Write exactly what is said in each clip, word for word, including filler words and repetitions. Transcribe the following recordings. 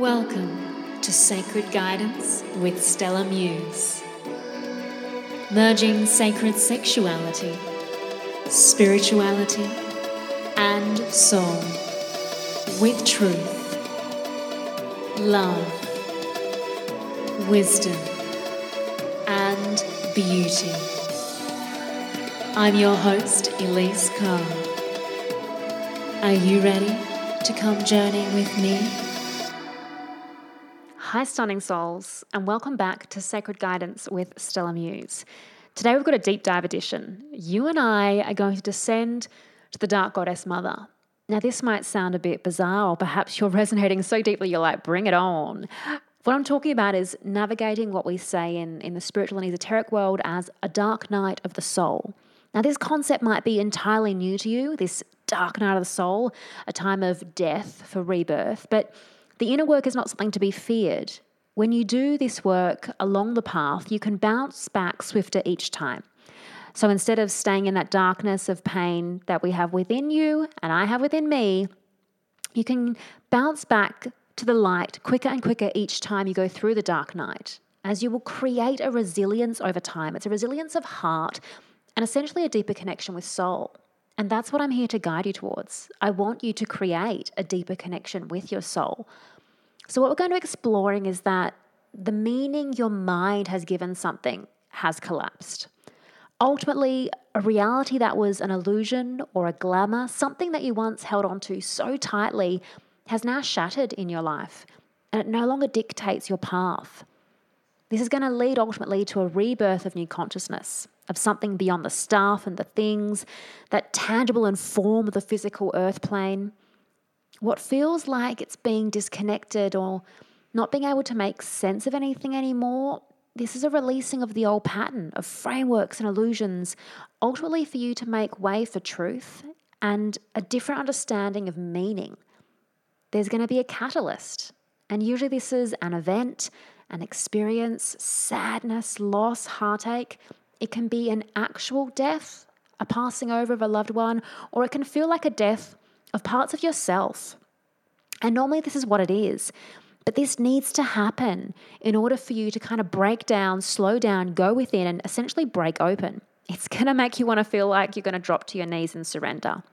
Welcome to Sacred Guidance with Stella Muse. Merging sacred sexuality, spirituality, and soul with truth, love, wisdom, and beauty. I'm your host, Elise Carr. Are you ready to come journey with me? Hi, stunning souls, and welcome back to Sacred Guidance with Stella Muse. Today we've got a deep dive edition. You and I are going to descend to the Dark Goddess Mother. Now, this might sound a bit bizarre, or perhaps you're resonating so deeply you're like, bring it on. What I'm talking about is navigating what we say in, in the spiritual and esoteric world as a dark night of the soul. Now, this concept might be entirely new to you, this dark night of the soul, a time of death for rebirth, but the inner work is not something to be feared. When you do this work along the path, you can bounce back swifter each time. So instead of staying in that darkness of pain that we have within you and I have within me, you can bounce back to the light quicker and quicker each time you go through the dark night, as you will create a resilience over time. It's a resilience of heart and essentially a deeper connection with soul. And that's what I'm here to guide you towards. I want you to create a deeper connection with your soul. So what we're going to be exploring is that the meaning your mind has given something has collapsed. Ultimately, a reality that was an illusion or a glamour, something that you once held onto so tightly, has now shattered in your life, and it no longer dictates your path. This is going to lead ultimately to a rebirth of new consciousness, of something beyond the stuff and the things, that tangible and form of the physical earth plane. What feels like it's being disconnected or not being able to make sense of anything anymore, this is a releasing of the old pattern of frameworks and illusions, ultimately for you to make way for truth and a different understanding of meaning. There's going to be a catalyst, and usually this is an event, an experience, sadness, loss, heartache. It can be an actual death, a passing over of a loved one, or it can feel like a death of parts of yourself. And normally this is what it is. But this needs to happen in order for you to kind of break down, slow down, go within, and essentially break open. It's going to make you want to feel like you're going to drop to your knees and surrender.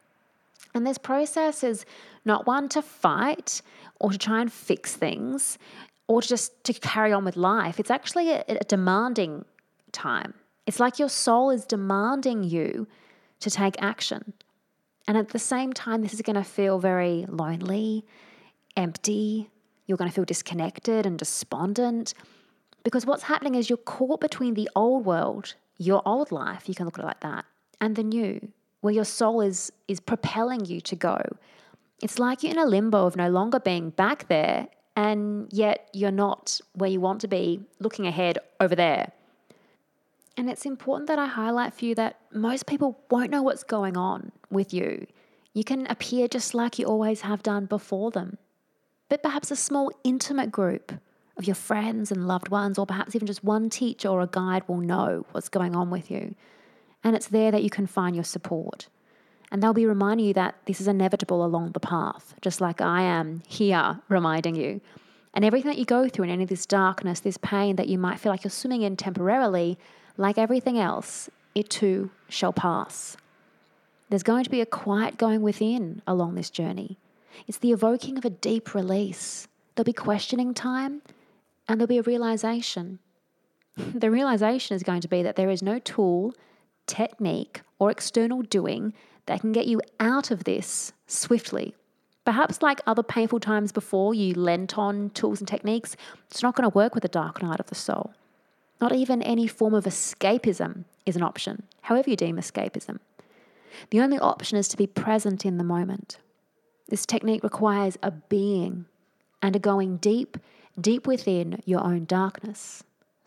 And this process is not one to fight or to try and fix things or to just to carry on with life. It's actually a, a demanding time. It's like your soul is demanding you to take action. And at the same time, this is going to feel very lonely, empty. You're going to feel disconnected and despondent, because what's happening is you're caught between the old world, your old life, you can look at it like that, and the new, where your soul is, is propelling you to go. It's like you're in a limbo of no longer being back there, and yet you're not where you want to be, looking ahead over there. And it's important that I highlight for you that most people won't know what's going on with you. You can appear just like you always have done before them. But perhaps a small intimate group of your friends and loved ones, or perhaps even just one teacher or a guide, will know what's going on with you. And it's there that you can find your support. And they'll be reminding you that this is inevitable along the path, just like I am here reminding you. And everything that you go through in any of this darkness, this pain that you might feel like you're swimming in temporarily, like everything else, it too shall pass. There's going to be a quiet going within along this journey. It's the evoking of a deep release. There'll be questioning time, and there'll be a realization. The realization is going to be that there is no tool, technique, or external doing that can get you out of this swiftly. Perhaps like other painful times before you lent on tools and techniques, it's not going to work with the dark night of the soul. Not even any form of escapism is an option, however you deem escapism. The only option is to be present in the moment. This technique requires a being and a going deep, deep within your own darkness.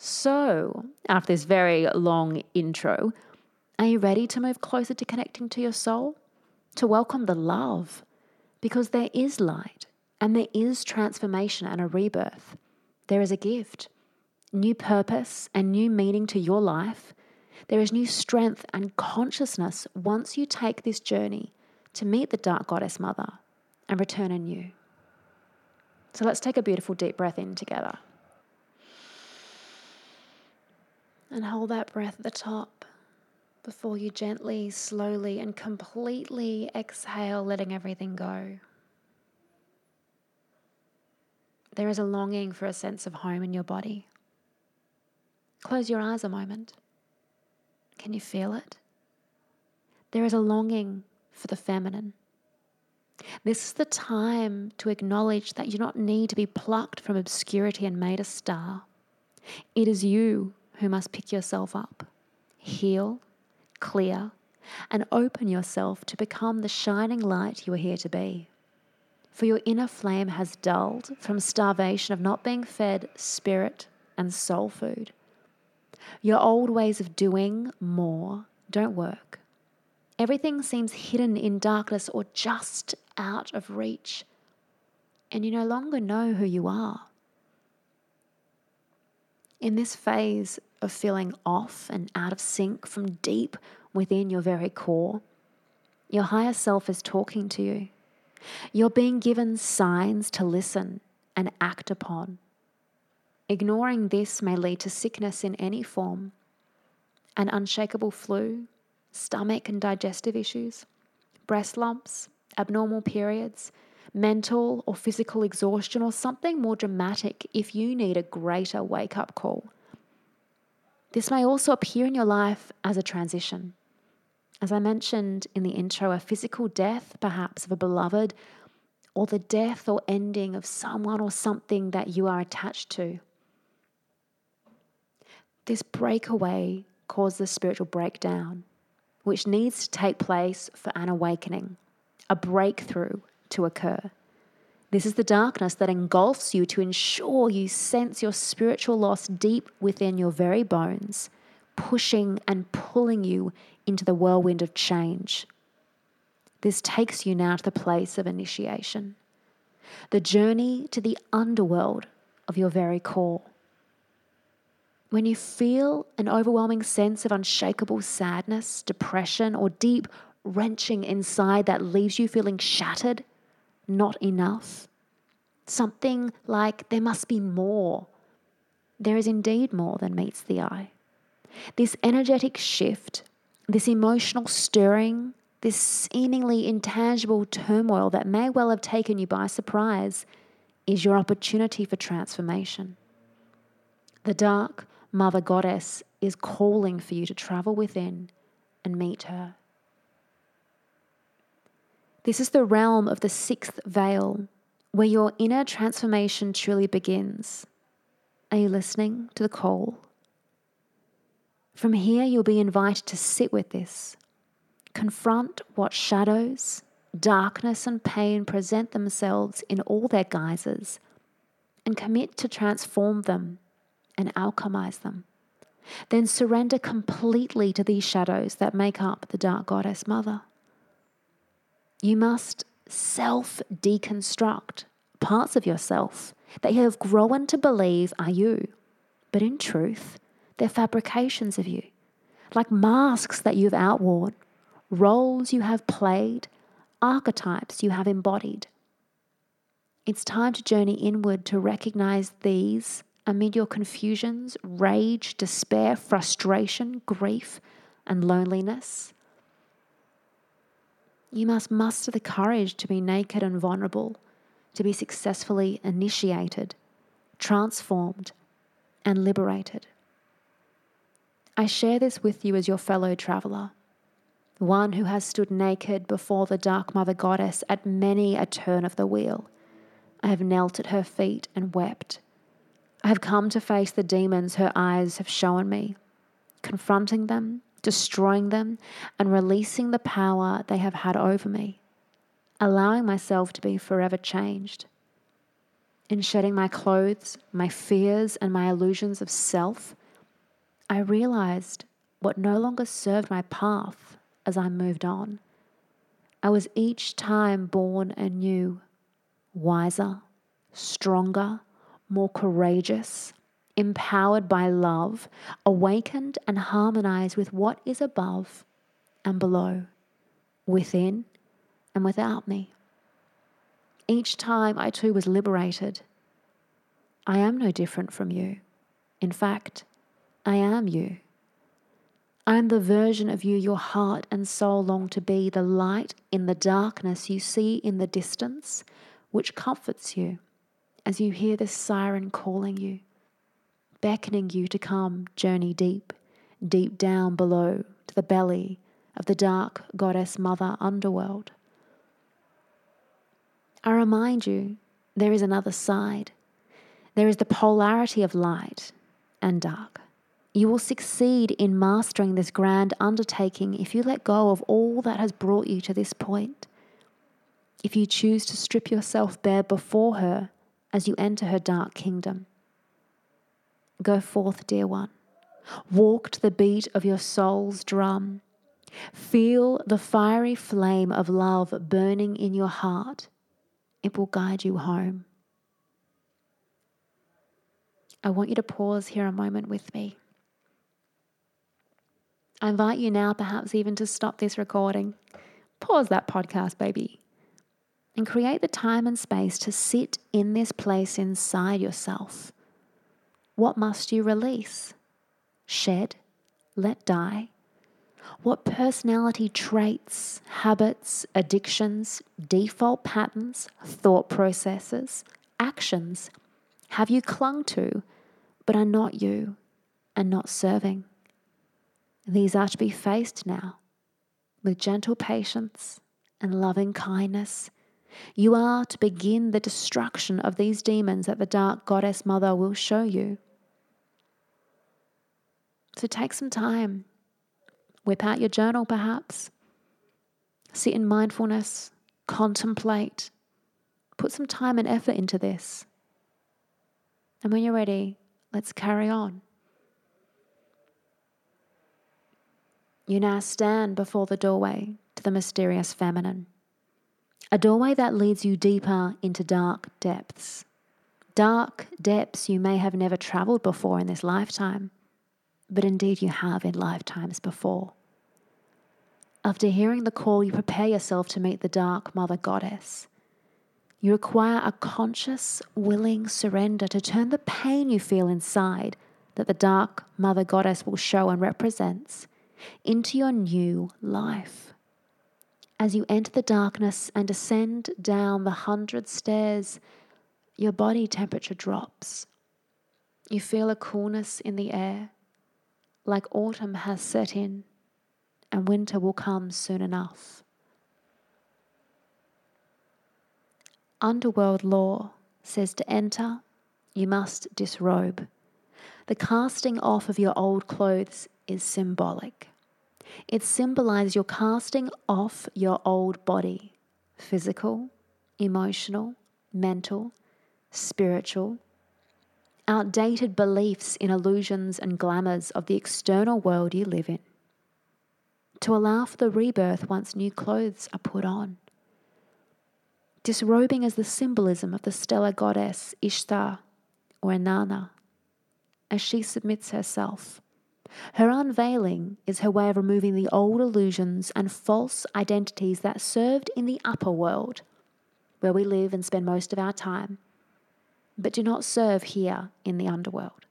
So, after this very long intro, are you ready to move closer to connecting to your soul? To welcome the love? Because there is light and there is transformation and a rebirth. There is a gift. New purpose and new meaning to your life. There is new strength and consciousness once you take this journey to meet the Dark Goddess Mother and return anew. So let's take a beautiful deep breath in together. And hold that breath at the top before you gently, slowly, and completely exhale, letting everything go. There is a longing for a sense of home in your body. Close your eyes a moment. Can you feel it? There is a longing for the feminine. This is the time to acknowledge that you do not need to be plucked from obscurity and made a star. It is you who must pick yourself up, heal, clear, and open yourself to become the shining light you are here to be. For your inner flame has dulled from starvation of not being fed spirit and soul food. Your old ways of doing more don't work. Everything seems hidden in darkness or just out of reach, and you no longer know who you are. In this phase of feeling off and out of sync from deep within your very core, your higher self is talking to you. You're being given signs to listen and act upon. Ignoring this may lead to sickness in any form, an unshakable flu, stomach and digestive issues, breast lumps, abnormal periods, mental or physical exhaustion, or something more dramatic if you need a greater wake-up call. This may also appear in your life as a transition. As I mentioned in the intro, a physical death, perhaps of a beloved, or the death or ending of someone or something that you are attached to. This breakaway causes a spiritual breakdown, which needs to take place for an awakening, a breakthrough to occur. This is the darkness that engulfs you to ensure you sense your spiritual loss deep within your very bones, pushing and pulling you into the whirlwind of change. This takes you now to the place of initiation, the journey to the underworld of your very core. When you feel an overwhelming sense of unshakable sadness, depression, or deep wrenching inside that leaves you feeling shattered, not enough, something like there must be more, there is indeed more than meets the eye. This energetic shift, this emotional stirring, this seemingly intangible turmoil that may well have taken you by surprise is your opportunity for transformation. The dark Mother Goddess is calling for you to travel within and meet her. This is the realm of the sixth veil, where your inner transformation truly begins. Are you listening to the call? From here, you'll be invited to sit with this, confront what shadows, darkness, and pain present themselves in all their guises, and commit to transform them and alchemize them. Then surrender completely to these shadows that make up the Dark Goddess Mother. You must self-deconstruct parts of yourself that you have grown to believe are you, but in truth, they're fabrications of you, like masks that you've outworn, roles you have played, archetypes you have embodied. It's time to journey inward to recognize these amid your confusions, rage, despair, frustration, grief, and loneliness. You must muster the courage to be naked and vulnerable, to be successfully initiated, transformed, and liberated. I share this with you as your fellow traveller, one who has stood naked before the Dark Mother Goddess at many a turn of the wheel. I have knelt at her feet and wept. I have come to face the demons her eyes have shown me, confronting them, destroying them, and releasing the power they have had over me, allowing myself to be forever changed. In shedding my clothes, my fears, and my illusions of self, I realized what no longer served my path as I moved on. I was each time born anew, wiser, stronger, more courageous, empowered by love, awakened and harmonized with what is above and below, within and without me. each time I too was liberated. I am no different from you. In fact, I am you. I am the version of you your heart and soul long to be, the light in the darkness you see in the distance, which comforts you as you hear this siren calling you, beckoning you to come journey deep, deep down below to the belly of the dark goddess mother underworld. I remind you there is another side. There is the polarity of light and dark. You will succeed in mastering this grand undertaking if you let go of all that has brought you to this point. If you choose to strip yourself bare before her as you enter her dark kingdom. Go forth, dear one. Walk to the beat of your soul's drum. Feel the fiery flame of love burning in your heart. It will guide you home. I want you to pause here a moment with me. I invite you now perhaps even to stop this recording. Pause that podcast, baby. And create the time and space to sit in this place inside yourself. What must you release? Shed? Let die? What personality traits, habits, addictions, default patterns, thought processes, actions have you clung to but are not you and not serving? These are to be faced now with gentle patience and loving kindness. You are to begin the destruction of these demons that the dark goddess mother will show you. So take some time. Whip out your journal perhaps. Sit in mindfulness. Contemplate. Put some time and effort into this. And when you're ready, let's carry on. You now stand before the doorway to the mysterious feminine. A doorway that leads you deeper into dark depths. Dark depths you may have never traveled before in this lifetime, but indeed you have in lifetimes before. After hearing the call, you prepare yourself to meet the dark mother goddess. You require a conscious, willing surrender to turn the pain you feel inside that the dark mother goddess will show and represents into your new life. As you enter the darkness and descend down the hundred stairs, your body temperature drops. You feel a coolness in the air, like autumn has set in and winter will come soon enough. Underworld law says to enter, you must disrobe. The casting off of your old clothes is symbolic. It symbolizes your casting off your old body, physical, emotional, mental, spiritual, outdated beliefs in illusions and glamours of the external world you live in, to allow for the rebirth once new clothes are put on. Disrobing is the symbolism of the stellar goddess Ishtar or Inanna, as she submits herself. Her unveiling is her way of removing the old illusions and false identities that served in the upper world, where we live and spend most of our time, but do not serve here in the underworld.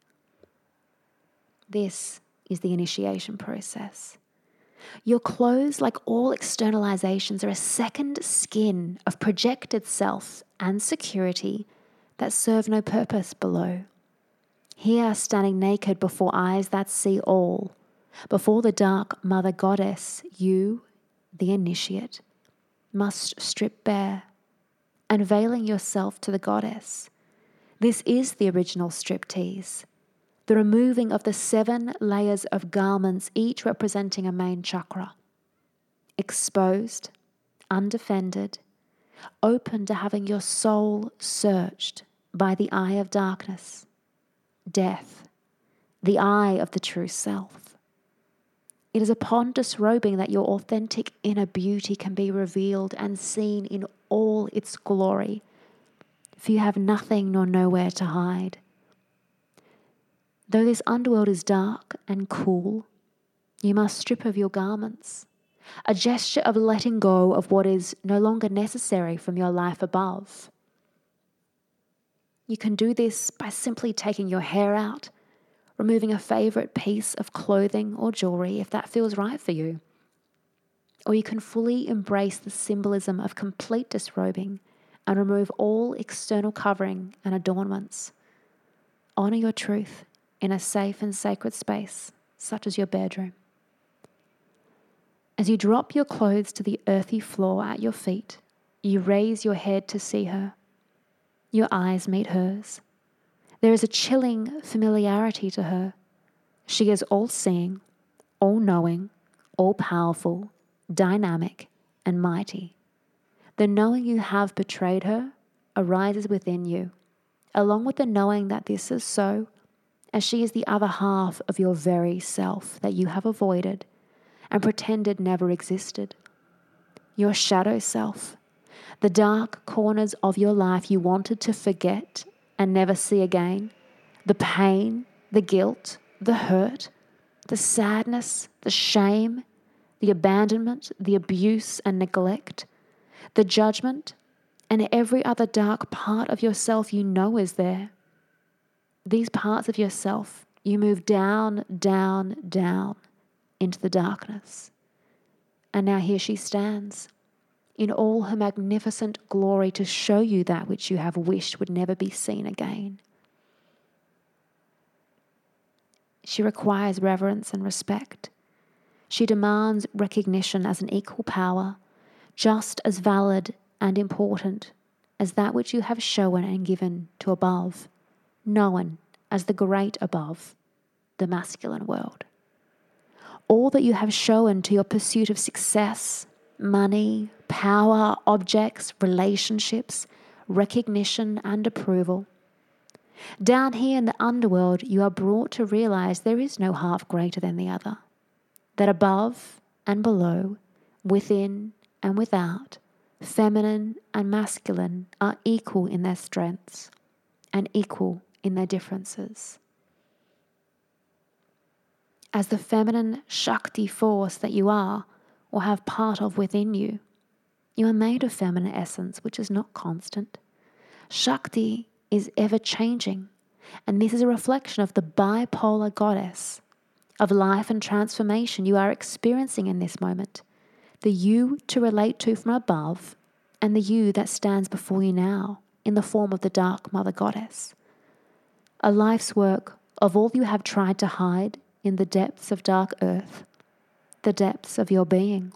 This is the initiation process. Your clothes, like all externalizations, are a second skin of projected self and security that serve no purpose below. Here, standing naked before eyes that see all, before the dark mother goddess, you, the initiate, must strip bare, unveiling yourself to the goddess. This is the original striptease, the removing of the seven layers of garments, each representing a main chakra. Exposed, undefended, open to having your soul searched by the eye of darkness. Death, the eye of the true self. It is upon disrobing that your authentic inner beauty can be revealed and seen in all its glory, for you have nothing nor nowhere to hide. Though this underworld is dark and cool, you must strip of your garments, a gesture of letting go of what is no longer necessary from your life above. You can do this by simply taking your hair out, removing a favourite piece of clothing or jewellery if that feels right for you. Or you can fully embrace the symbolism of complete disrobing and remove all external covering and adornments. Honour your truth in a safe and sacred space, such as your bedroom. As you drop your clothes to the earthy floor at your feet, you raise your head to see her. Your eyes meet hers. There is a chilling familiarity to her. She is all-seeing, all-knowing, all-powerful, dynamic, and mighty. The knowing you have betrayed her arises within you, along with the knowing that this is so, as she is the other half of your very self that you have avoided and pretended never existed. Your shadow self, the dark corners of your life you wanted to forget and never see again, the pain, the guilt, the hurt, the sadness, the shame, the abandonment, the abuse and neglect, the judgment, and every other dark part of yourself you know is there. These parts of yourself, you move down, down, down into the darkness. And now here she stands, in all her magnificent glory, to show you that which you have wished would never be seen again. She requires reverence and respect. She demands recognition as an equal power, just as valid and important as that which you have shown and given to above, known as the great above, the masculine world. All that you have shown to your pursuit of success, money, power, objects, relationships, recognition, and approval. Down here in the underworld, you are brought to realize there is no half greater than the other. That above and below, within and without, feminine and masculine are equal in their strengths and equal in their differences. As the feminine Shakti force that you are or have part of within you, you are made of feminine essence, which is not constant. Shakti is ever-changing, and this is a reflection of the bipolar goddess of life and transformation you are experiencing in this moment. The you to relate to from above and the you that stands before you now in the form of the dark mother goddess. A life's work of all you have tried to hide in the depths of dark earth, the depths of your being.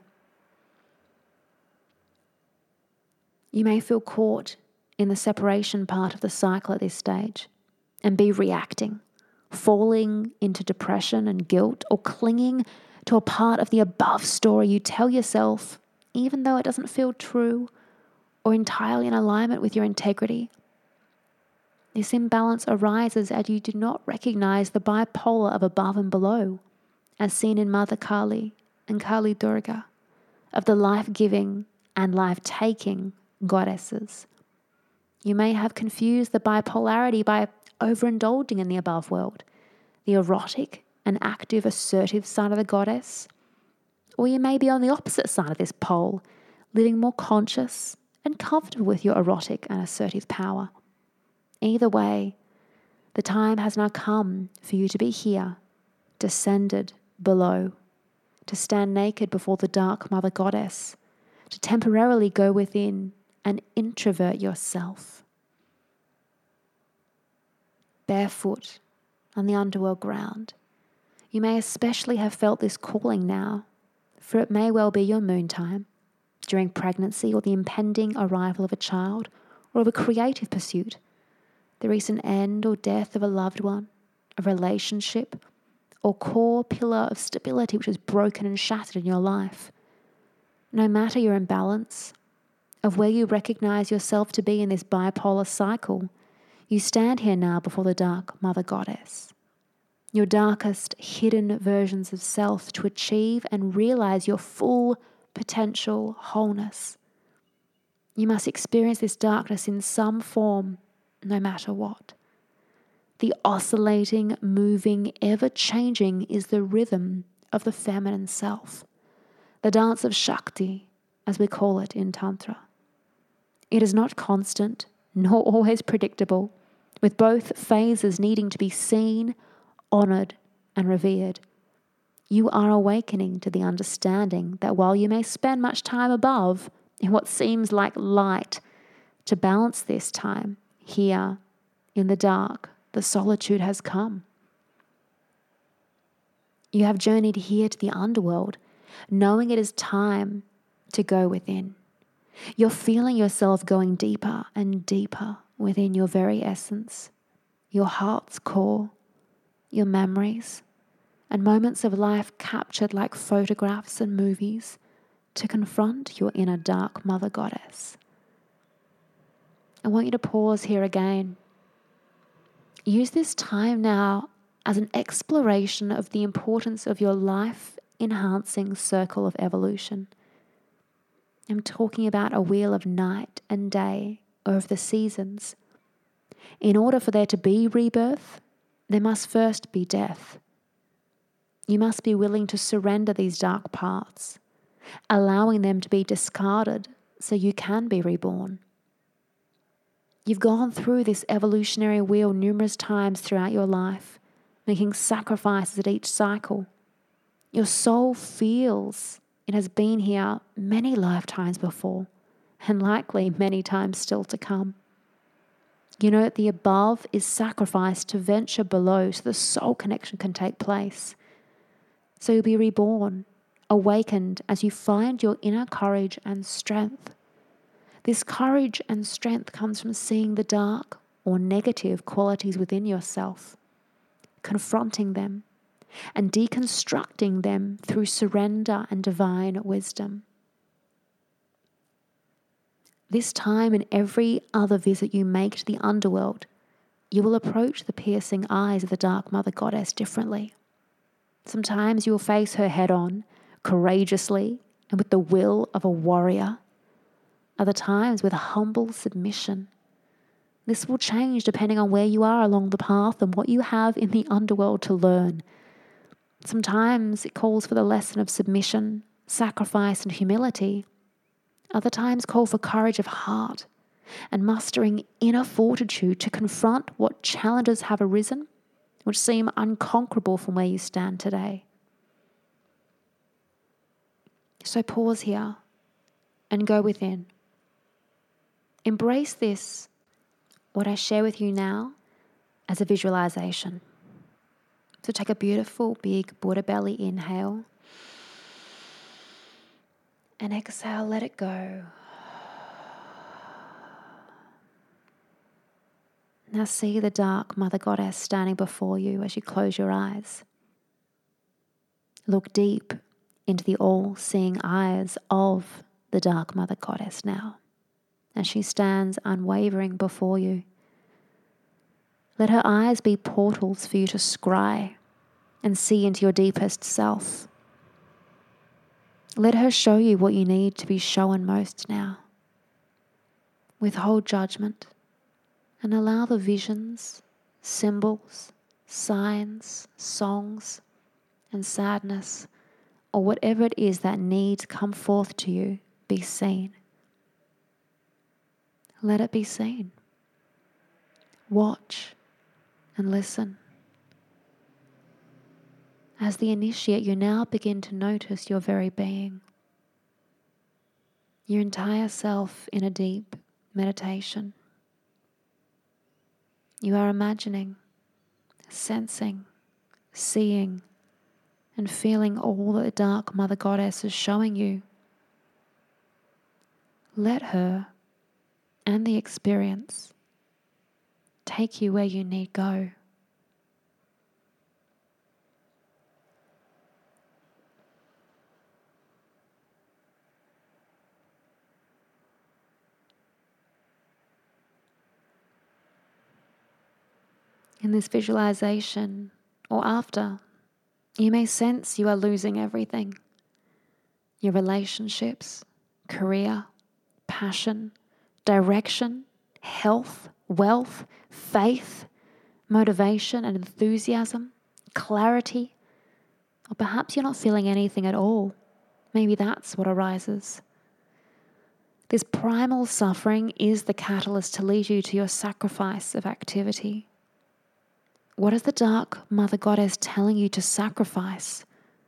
You may feel caught in the separation part of the cycle at this stage and be reacting, falling into depression and guilt, or clinging to a part of the above story you tell yourself, even though it doesn't feel true or entirely in alignment with your integrity. This imbalance arises as you do not recognize the bipolar of above and below, as seen in Mother Kali and Kali Durga, of the life-giving and life-taking goddesses. You may have confused the bipolarity by overindulging in the above world, the erotic and active assertive side of the goddess, or you may be on the opposite side of this pole, living more conscious and comfortable with your erotic and assertive power. Either way, the time has now come for you to be here, descended below, to stand naked before the dark mother goddess, to temporarily go within and introvert yourself. Barefoot on the underworld ground, you may especially have felt this calling now, for it may well be your moon time, during pregnancy or the impending arrival of a child or of a creative pursuit, the recent end or death of a loved one, a relationship, or core pillar of stability which is broken and shattered in your life. No matter your imbalance, of where you recognize yourself to be in this bipolar cycle, you stand here now before the dark mother goddess, your darkest hidden versions of self, to achieve and realize your full potential wholeness. You must experience this darkness in some form, no matter what. The oscillating, moving, ever-changing is the rhythm of the feminine self. the dance of Shakti, as we call it in Tantra. It is not constant, nor always predictable, with both phases needing to be seen, honoured, and revered. You are awakening to the understanding that while you may spend much time above in what seems like light, to balance this time, here, in the dark, the solitude has come. You have journeyed here to the underworld, knowing it is time to go within. You're feeling yourself going deeper and deeper within your very essence, your heart's core, your memories, and moments of life captured like photographs and movies to confront your inner dark mother goddess. I want you to pause here again. Use this time now as an exploration of the importance of your life-enhancing circle of evolution. I'm talking about a wheel of night and day over the seasons. In order for there to be rebirth, there must first be death. You must be willing to surrender these dark parts, allowing them to be discarded so you can be reborn. You've gone through this evolutionary wheel numerous times throughout your life, making sacrifices at each cycle. Your soul feels it has been here many lifetimes before, and likely many times still to come. You know that the above is sacrificed to venture below so the soul connection can take place. So you'll be reborn, awakened as you find your inner courage and strength. This courage and strength comes from seeing the dark or negative qualities within yourself, confronting them, and deconstructing them through surrender and divine wisdom. This time and every other visit you make to the underworld, you will approach the piercing eyes of the Dark Mother Goddess differently. Sometimes you will face her head-on, courageously and with the will of a warrior. Other times with a humble submission. This will change depending on where you are along the path and what you have in the underworld to learn. Sometimes it calls for the lesson of submission, sacrifice, and humility. Other times call for courage of heart and mustering inner fortitude to confront what challenges have arisen, which seem unconquerable from where you stand today. So pause here and go within. Embrace this, what I share with you now, as a visualization. So take a beautiful, big Buddha belly inhale. And exhale, let it go. Now see the dark Mother Goddess standing before you as you close your eyes. Look deep into the all-seeing eyes of the dark Mother Goddess now, as she stands unwavering before you. Let her eyes be portals for you to scry and see into your deepest self. Let her show you what you need to be shown most now. Withhold judgment and allow the visions, symbols, signs, songs, and sadness, or whatever it is that needs come forth to you, be seen. Let it be seen. Watch and listen. As the initiate, you now begin to notice your very being, your entire self in a deep meditation. You are imagining, sensing, seeing, and feeling all that the Dark Mother Goddess is showing you. Let her and the experience take you where you need go. In this visualization, or after, you may sense you are losing everything. Your relationships, career, passion, direction, health, wealth, faith, motivation and enthusiasm, clarity, or perhaps you're not feeling anything at all, Maybe that's what arises. This primal suffering is the catalyst to lead you to your sacrifice of activity. What is the dark Mother Goddess telling you to sacrifice?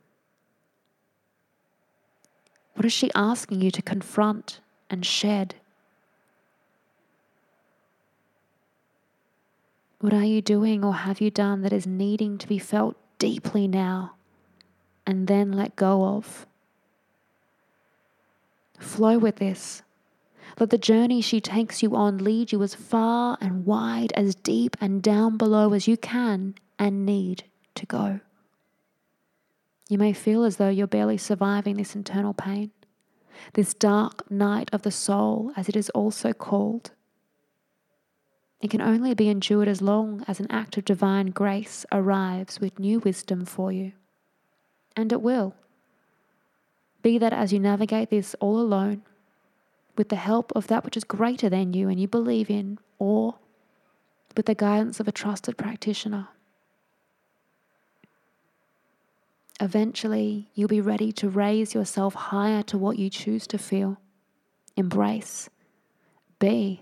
What is she asking you to confront and shed? What are you doing or have you done that is needing to be felt deeply now and then let go of? Flow with this. Let the journey she takes you on lead you as far and wide, as deep and down below as you can and need to go. You may feel as though you're barely surviving this internal pain, this dark night of the soul, as it is also called. It can only be endured as long as an act of divine grace arrives with new wisdom for you. And it will. Be that as you navigate this all alone, with the help of that which is greater than you and you believe in, or with the guidance of a trusted practitioner. Eventually, you'll be ready to raise yourself higher to what you choose to feel, embrace, be.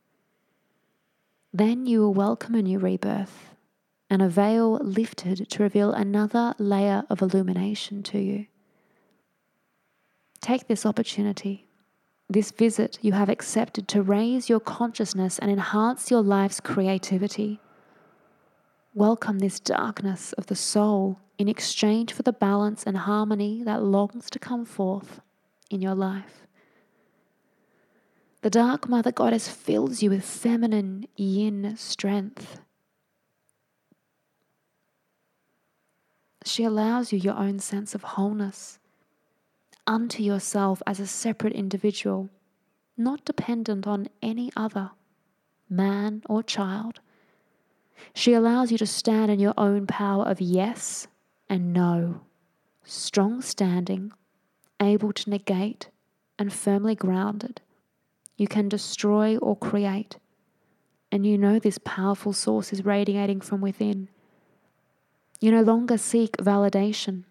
Then you will welcome a new rebirth and a veil lifted to reveal another layer of illumination to you. Take this opportunity, this visit you have accepted to raise your consciousness and enhance your life's creativity. Welcome this darkness of the soul in exchange for the balance and harmony that longs to come forth in your life. The dark Mother Goddess fills you with feminine yin strength. She allows you your own sense of wholeness unto yourself as a separate individual, not dependent on any other, man or child. She allows you to stand in your own power of yes and no, strong standing, able to negate and firmly grounded. You can destroy or create, and you know this powerful source is radiating from within. You no longer seek validation,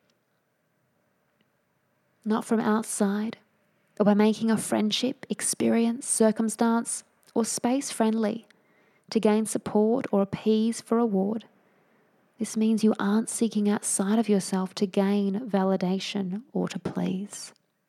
not from outside, or by making a friendship, experience, circumstance, or space friendly to gain support or appease for reward. This means you aren't seeking outside of yourself to gain validation or to please.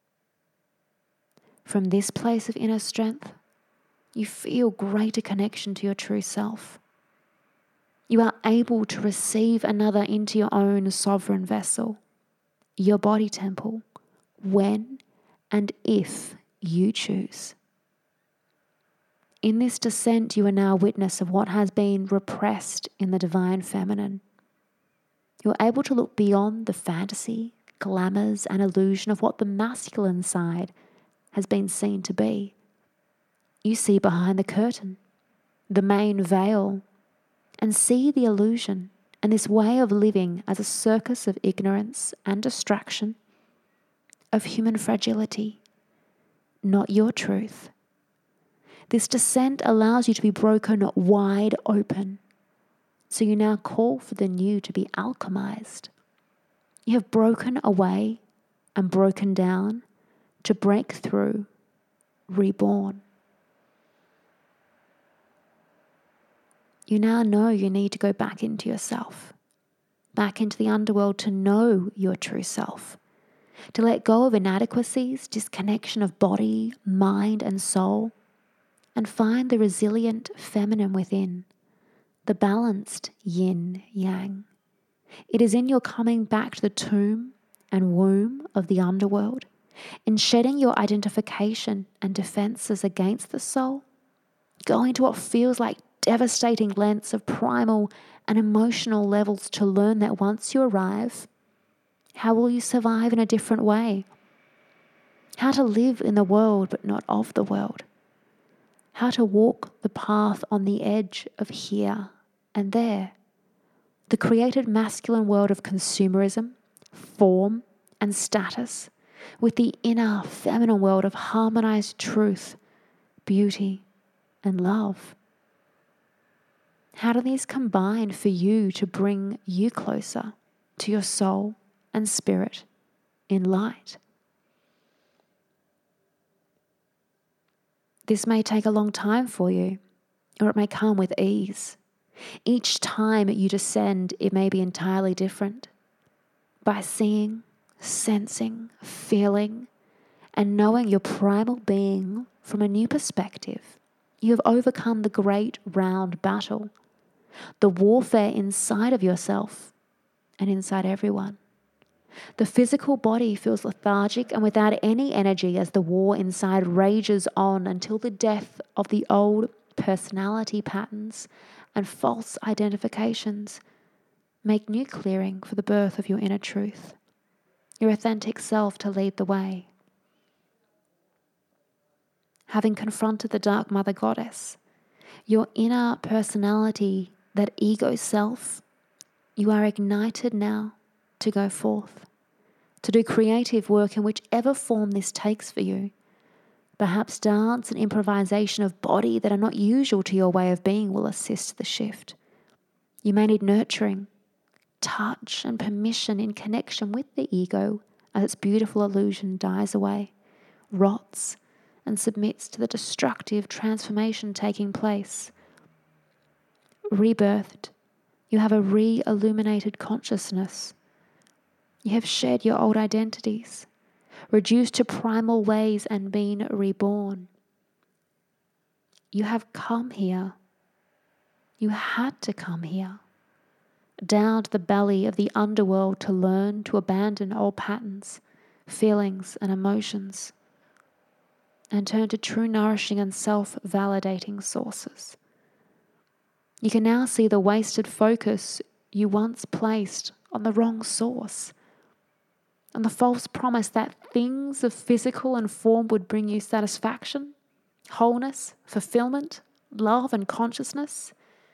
From this place of inner strength, you feel greater connection to your true self. You are able to receive another into your own sovereign vessel, your body temple, when and if you choose. In this descent, you are now witness of what has been repressed in the divine feminine. You're able to look beyond the fantasy, glamours, and illusion of what the masculine side has been seen to be. You see behind the curtain, the main veil, and see the illusion and this way of living as a circus of ignorance and distraction, of human fragility, not your truth. This descent allows you to be broken wide open. So you now call for the new to be alchemized. You have broken away and broken down to break through, reborn. You now know you need to go back into yourself, back into the underworld to know your true self, to let go of inadequacies, disconnection of body, mind, and soul, and find the resilient feminine within, the balanced yin-yang. It is in your coming back to the tomb and womb of the underworld, in shedding your identification and defenses against the soul, going to what feels like devastating lengths of primal and emotional levels to learn that once you arrive, how will you survive in a different way? How to live in the world but not of the world. How to walk the path on the edge of here and there. The created masculine world of consumerism, form, and status, with the inner feminine world of harmonized truth, beauty, and love. How do these combine for you to bring you closer to your soul and spirit in light? This may take a long time for you, or it may come with ease. Each time you descend, it may be entirely different. By seeing, sensing, feeling, and knowing your primal being from a new perspective, you have overcome the great round battle, the warfare inside of yourself and inside everyone. The physical body feels lethargic and without any energy as the war inside rages on until the death of the old personality patterns and false identifications make new clearing for the birth of your inner truth, your authentic self to lead the way. Having confronted the Dark Mother Goddess, your inner personality, that ego self, you are ignited now to go forth, to do creative work in whichever form this takes for you. Perhaps dance and improvisation of body that are not usual to your way of being will assist the shift. You may need nurturing, touch and permission in connection with the ego as its beautiful illusion dies away, rots, and submits to the destructive transformation taking place. Rebirthed, you have a re-illuminated consciousness. You have shed your old identities, reduced to primal ways and been reborn. You have come here. You had to come here, down to the belly of the underworld to learn to abandon old patterns, feelings and emotions, and turn to true nourishing and self-validating sources. You can now see the wasted focus you once placed on the wrong source, on the false promise that things of physical and form would bring you satisfaction, wholeness, fulfillment, love and consciousness.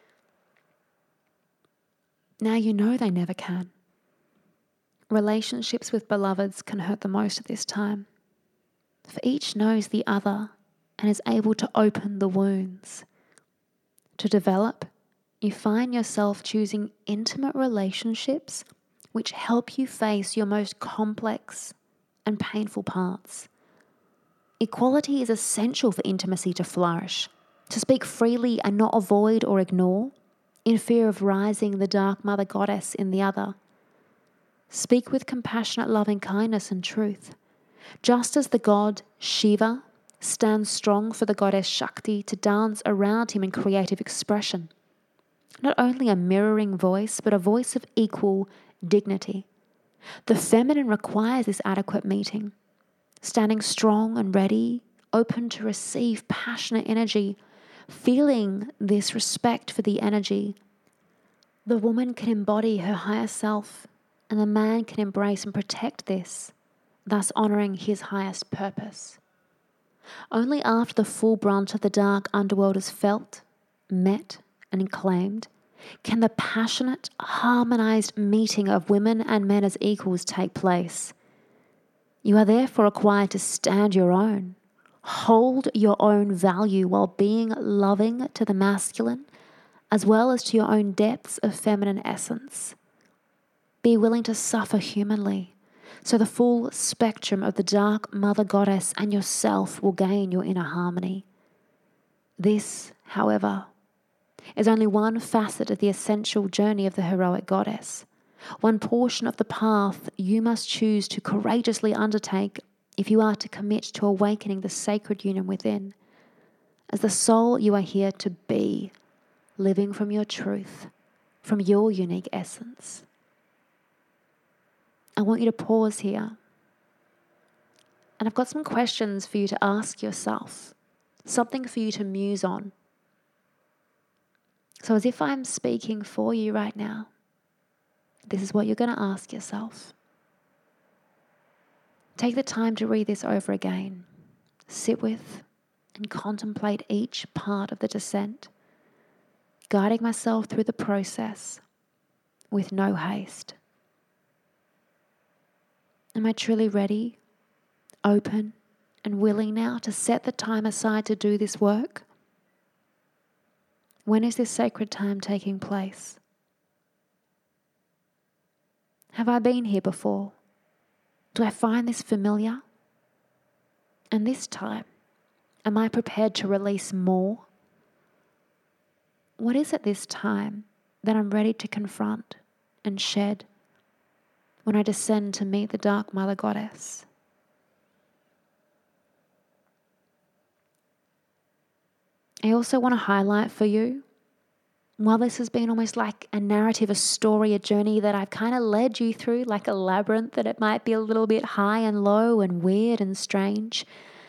Now you know they never can. Relationships with beloveds can hurt the most at this time, for each knows the other and is able to open the wounds. To develop, you find yourself choosing intimate relationships which help you face your most complex and painful parts. Equality is essential for intimacy to flourish, to speak freely and not avoid or ignore, in fear of rising the Dark Mother Goddess in the other. Speak with compassionate loving kindness and truth. Just as the god Shiva stands strong for the goddess Shakti to dance around him in creative expression. Not only a mirroring voice, but a voice of equal dignity. The feminine requires this adequate meeting, standing strong and ready, open to receive passionate energy, feeling this respect for the energy. The woman can embody her higher self, and the man can embrace and protect this, thus honouring his highest purpose. Only after the full brunt of the dark underworld is felt, met, and claimed, can the passionate, harmonised meeting of women and men as equals take place. You are therefore required to stand your own, hold your own value while being loving to the masculine, as well as to your own depths of feminine essence. Be willing to suffer humanly, so the full spectrum of the Dark Mother Goddess and yourself will gain your inner harmony. This, however, is only one facet of the essential journey of the heroic goddess, one portion of the path you must choose to courageously undertake if you are to commit to awakening the sacred union within. As the soul, you are here to be, living from your truth, from your unique essence. I want you to pause here. And I've got some questions for you to ask yourself, something for you to muse on. So as if I'm speaking for you right now, this is what you're going to ask yourself. Take the time to read this over again. Sit with and contemplate each part of the descent, guiding myself through the process with no haste. Am I truly ready, open, and willing now to set the time aside to do this work? When is this sacred time taking place? Have I been here before? Do I find this familiar? And this time, Am I prepared to release more? What is it this time that I'm ready to confront and shed when I descend to meet the Dark Mother Goddess? I also want to highlight for you, while this has been almost like a narrative, a story, a journey that I've kind of led you through, like a labyrinth, that it might be a little bit high and low and weird and strange.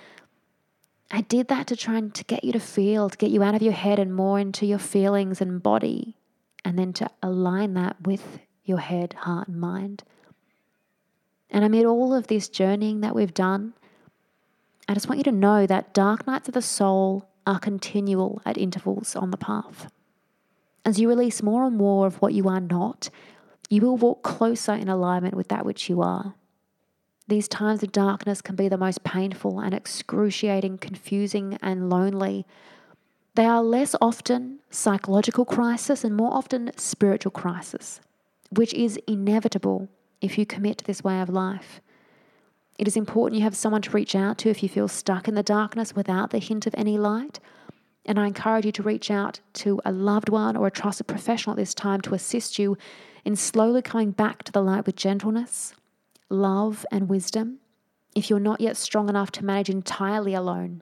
I did that to try and to get you to feel, to get you out of your head and more into your feelings and body, and then to align that with your head, heart, and mind. And amid all of this journeying that we've done, I just want you to know that dark nights of the soul are continual at intervals on the path. As you release more and more of what you are not, you will walk closer in alignment with that which you are. These times of darkness can be the most painful and excruciating, confusing and lonely. They are less often psychological crisis and more often spiritual crisis, which is inevitable if you commit to this way of life. It is important you have someone to reach out to if you feel stuck in the darkness without the hint of any light. And I encourage you to reach out to a loved one or a trusted professional at this time to assist you in slowly coming back to the light with gentleness, love, and wisdom if you're not yet strong enough to manage entirely alone.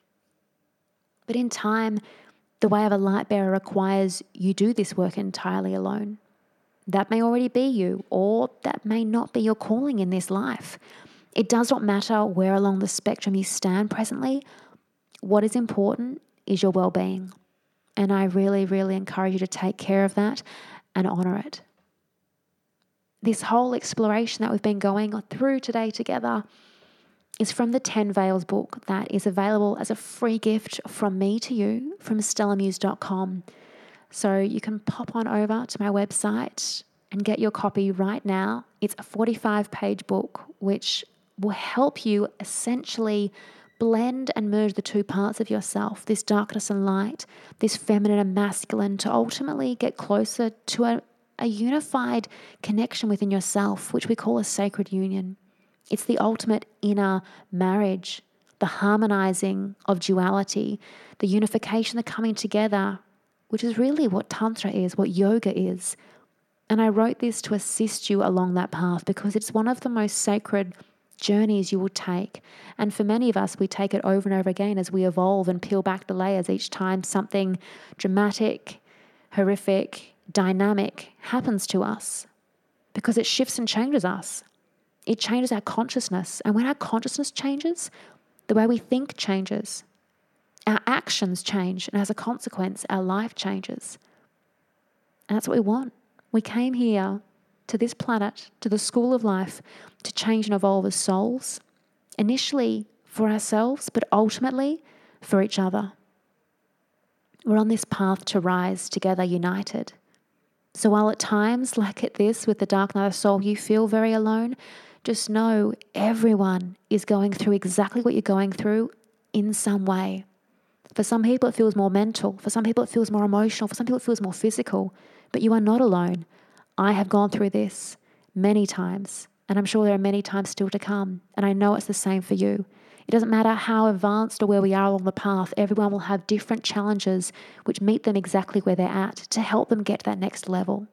But in time, the way of a light bearer requires you do this work entirely alone. That may already be you, or that may not be your calling in this life. It does not matter where along the spectrum you stand presently. What is important is your well-being. And I really, really encourage you to take care of that and honor it. This whole exploration that we've been going through today together is from the Ten Veils book that is available as a free gift from me to you from stella muse dot com. So you can pop on over to my website and get your copy right now. It's a forty-five page book which will help you essentially blend and merge the two parts of yourself, this darkness and light, this feminine and masculine, to ultimately get closer to a, a unified connection within yourself, which we call a sacred union. It's the ultimate inner marriage, the harmonizing of duality, the unification, the coming together, which is really what Tantra is, what yoga is. And I wrote this to assist you along that path because it's one of the most sacred journeys you will take. And for many of us, we take it over and over again as we evolve and peel back the layers each time something dramatic, horrific, dynamic happens to us, because it shifts and changes us. It changes our consciousness. And when our consciousness changes, the way we think changes. Our actions change. And as a consequence, our life changes. And that's what we want. We came here to this planet, to the school of life, to change and evolve as souls, initially for ourselves, but ultimately for each other. We're on this path to rise together united. So while at times, like at this with the dark night of soul, you feel very alone, just know everyone is going through exactly what you're going through in some way. For some people, it feels more mental. For some people, it feels more emotional. For some people, it feels more physical. But you are not alone. I have gone through this many times, and I'm sure there are many times still to come. And I know it's the same for you. It doesn't matter how advanced or where we are along the path. Everyone will have different challenges which meet them exactly where they're at to help them get to that next level.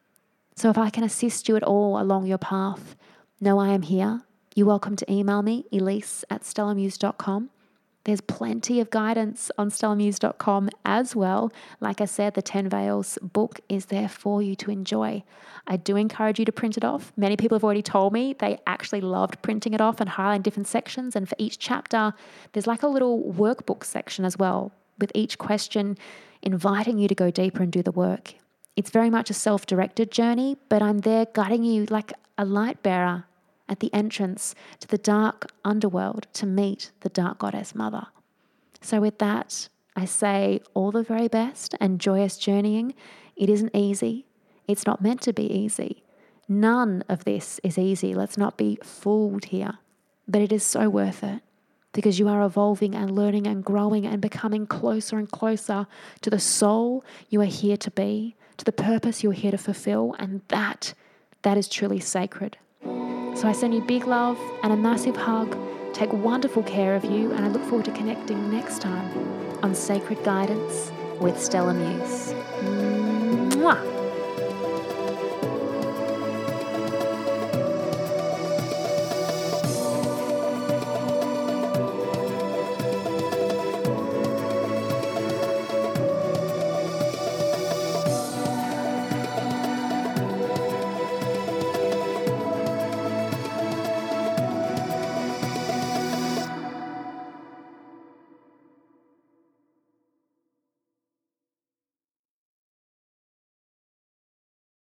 So if I can assist you at all along your path, know I am here. You're welcome to email me, elise at stella muse dot com. There's plenty of guidance on stella muse dot com as well. Like I said, the Ten Veils book is there for you to enjoy. I do encourage you to print it off. Many people have already told me they actually loved printing it off and highlighting different sections. And for each chapter, there's like a little workbook section as well, with each question inviting you to go deeper and do the work. It's very much a self-directed journey, but I'm there guiding you like a light bearer at the entrance to the dark underworld to meet the Dark Goddess Mother. So with that, I say all the very best and joyous journeying. It isn't easy. It's not meant to be easy. None of this is easy. Let's not be fooled here. But it is so worth it, because you are evolving and learning and growing and becoming closer and closer to the soul you are here to be, to the purpose you're here to fulfill, and that, that is truly sacred. So I send you big love and a massive hug Take wonderful care of you, and I look forward to connecting next time on Sacred Guidance with Stella Muse.